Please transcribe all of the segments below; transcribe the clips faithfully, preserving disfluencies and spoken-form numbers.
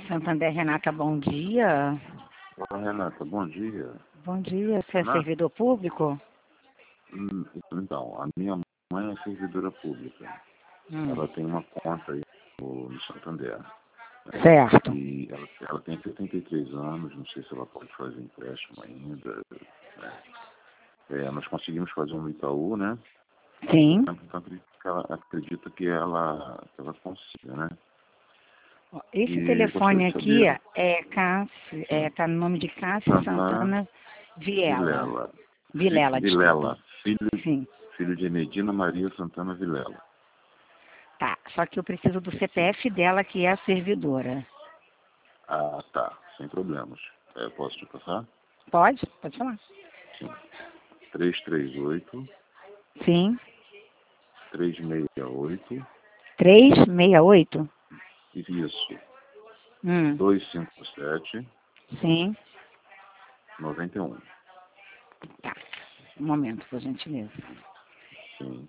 Santander, Renata, bom dia. Olá, Renata, bom dia. Bom dia, você é Renata? servidor público? Hum, Então, a minha mãe é servidora pública. Hum, Ela tem uma conta aí no, no Santander. Né? certo. E ela, ela tem setenta e três anos, não sei se ela pode fazer empréstimo ainda. Né? É, nós conseguimos fazer um no Itaú, né? Sim. Então acredito que ela acredita que ela, que ela consiga, né? Ó, esse E gostaria telefone de aqui saber, é Cássio, é, sim, tá no nome de Cássio Santana Santana Vilela. Vilela. Vi- Vilela, desculpa. Vilela, filho, Sim. filho de Medina Maria Santana Vilela. Tá, só que eu preciso do C P F dela, que é a servidora. Ah, tá. Sem problemas. É, posso te passar? Pode? Pode falar. Sim. três três oito, Sim. três seis oito. Três seis oito. Isso. Hum, dois cinco sete, sim. nove um. Tá. Um momento, por gentileza. Sim.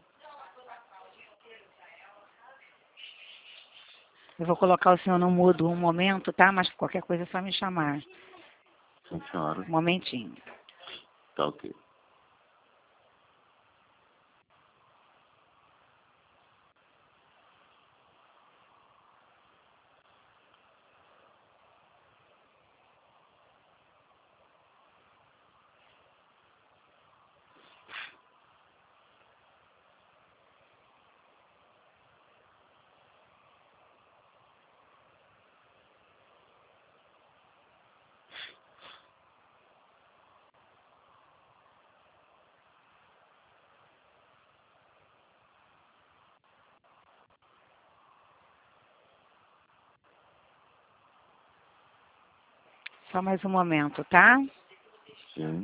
Eu vou colocar o senhor no mudo um momento, tá? Mas qualquer coisa é só me chamar. Sim, senhora. Um momentinho. Tá ok. Só mais um momento, tá? Sim.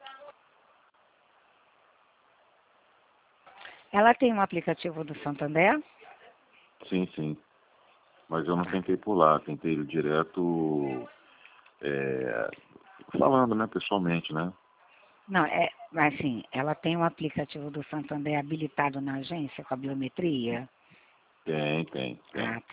Ela tem um aplicativo do Santander? Sim, sim. Mas eu não tentei pular, tentei ir direto é, falando, né, pessoalmente, né? Não, é assim, ela tem um aplicativo do Santander habilitado na agência com a biometria? Tem, tem, tem. Ah, tá.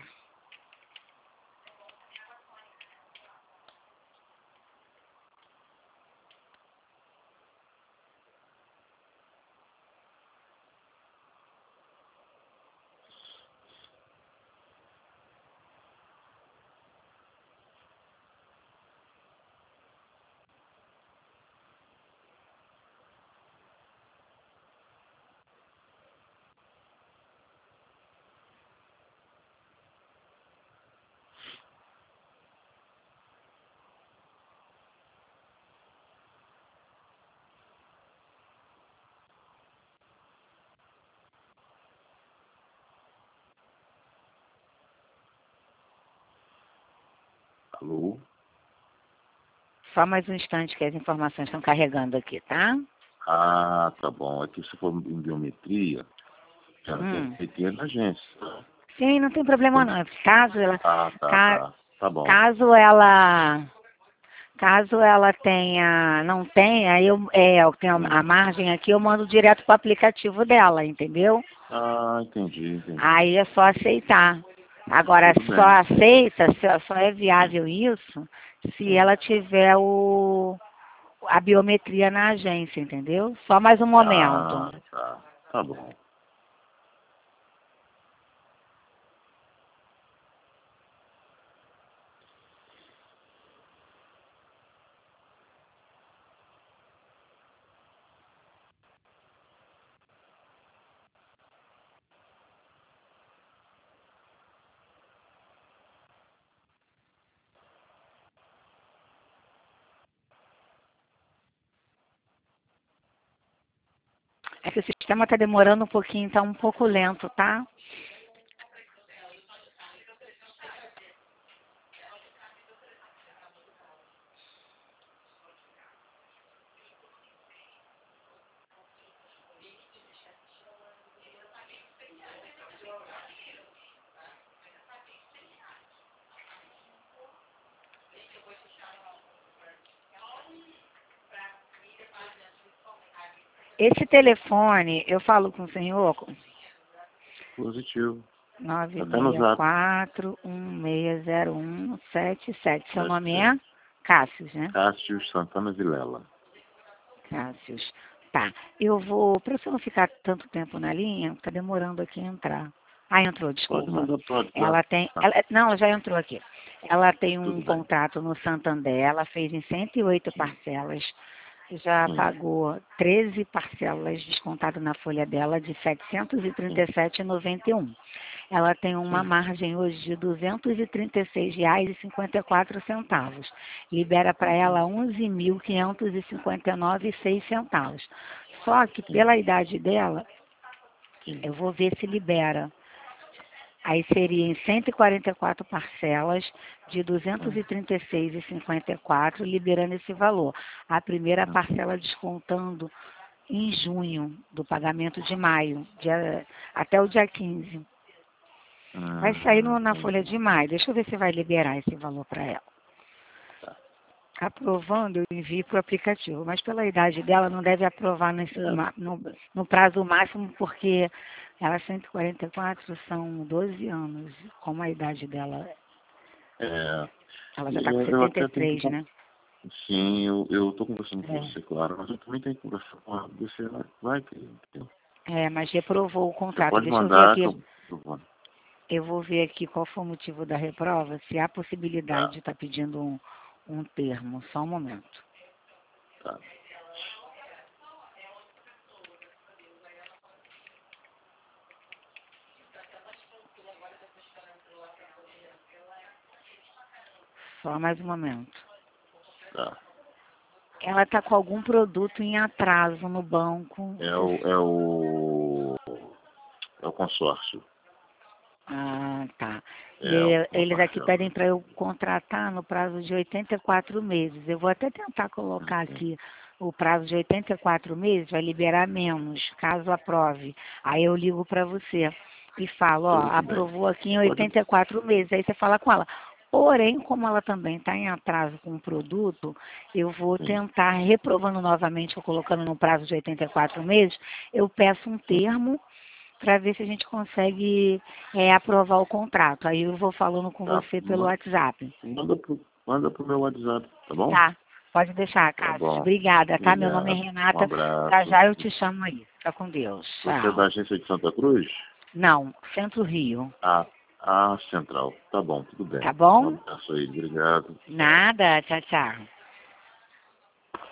Alô? Só mais um instante que as informações estão carregando aqui, tá? Ah, tá bom. Aqui se for em biometria, já não tem Hum. que ter na agência. Sim, não tem problema não. Caso ela, Ah, tá, ca- tá. Tá bom. caso ela, caso ela tenha, não tenha, eu, é, eu tenho Sim. a margem aqui, eu mando direto para o aplicativo dela, entendeu? Ah, entendi, entendi. Aí é só aceitar. Agora, Tudo só bem. aceita, só só é Sim, viável isso se sim. ela tiver o, a biometria na agência, entendeu? Só mais um momento. Ah, tá. Tá bom. É que o sistema está demorando um pouquinho, está um pouco lento, tá? Esse telefone, eu falo com o senhor, Positivo. nove Até no seis zap. quatro, um seis zero um, sete sete. Seu Sete, nome sete. é Cássius, né? Cássio Santana Vilela. Cássius. Tá. Eu vou, para você não ficar tanto tempo na linha, tá demorando aqui a entrar. Ah, entrou, Pode desculpa. mandar pro WhatsApp. Ela tem, Tá, ela, não, ela já entrou aqui. Ela tem um tudo bem. contrato no Santander, ela fez em cento e oito parcelas, já Sim. pagou treze parcelas descontado na folha dela de setecentos e trinta e sete reais e noventa e um. Ela tem uma Sim. margem hoje de duzentos e trinta e seis reais e cinquenta e quatro centavos. Libera para ela onze mil quinhentos e cinquenta e nove reais e seis centavos. Só que pela idade dela, Sim. eu vou ver se libera. Aí seria em cento e quarenta e quatro parcelas de duzentos e trinta e seis reais e cinquenta e quatro, liberando esse valor. A primeira parcela descontando em junho, do pagamento de maio, dia, até o dia quinze. Vai sair no, Hum, na folha entendi. de maio. Deixa eu ver se vai liberar esse valor para ela. Tá. Aprovando, eu envio para o aplicativo. Mas pela idade dela, não deve aprovar nesse, É. ma- no, no prazo máximo, porque ela é cento e quarenta e quatro, são doze anos. Como a idade dela, É, ela já está com eu, eu setenta e até tenho que... três, con- né? Sim, eu, eu tô conversando com É. você, claro, mas eu também tenho que conversar com ela. Você vai, vai ter, entendeu? É, mas reprovou o Você contrato. pode Deixa eu ver mandar aqui. que eu, eu vou. Eu vou ver aqui qual foi o motivo da reprova, se há possibilidade Tá, de estar pedindo um, um termo. Só um momento. tá. Só mais um momento. Tá. Ela está com algum produto em atraso no banco. É o, é o, é o consórcio. Ah, tá. É E uma eles aqui parcela. pedem para eu contratar no prazo de oitenta e quatro meses. Eu vou até tentar colocar Ok. aqui o prazo de oitenta e quatro meses, vai liberar menos, caso aprove. Aí eu ligo para você e falo, ó, Tudo bem. aprovou aqui em Pode. oitenta e quatro meses. Aí você fala com ela. Porém, como ela também está em atraso com o produto, eu vou Sim. tentar, reprovando novamente, ou colocando no prazo de oitenta e quatro meses, eu peço um termo para ver se a gente consegue é, aprovar o contrato. Aí eu vou falando com Tá. você pelo Ma- WhatsApp. Manda pro, manda pro meu WhatsApp, tá bom? Tá? Pode deixar, Tá Cássio. bom. Obrigada, tá? Meu nome é Obrigado. Um Renata. Já abraço. já eu te chamo aí. Fica com Deus. Você é da Tchau. agência de Santa Cruz? Não, Centro Rio. Ah, ah, Central. Tá bom, tudo bem. Tá Um bom? abraço aí, obrigado. Tchau. Nada. Tchau, tchau.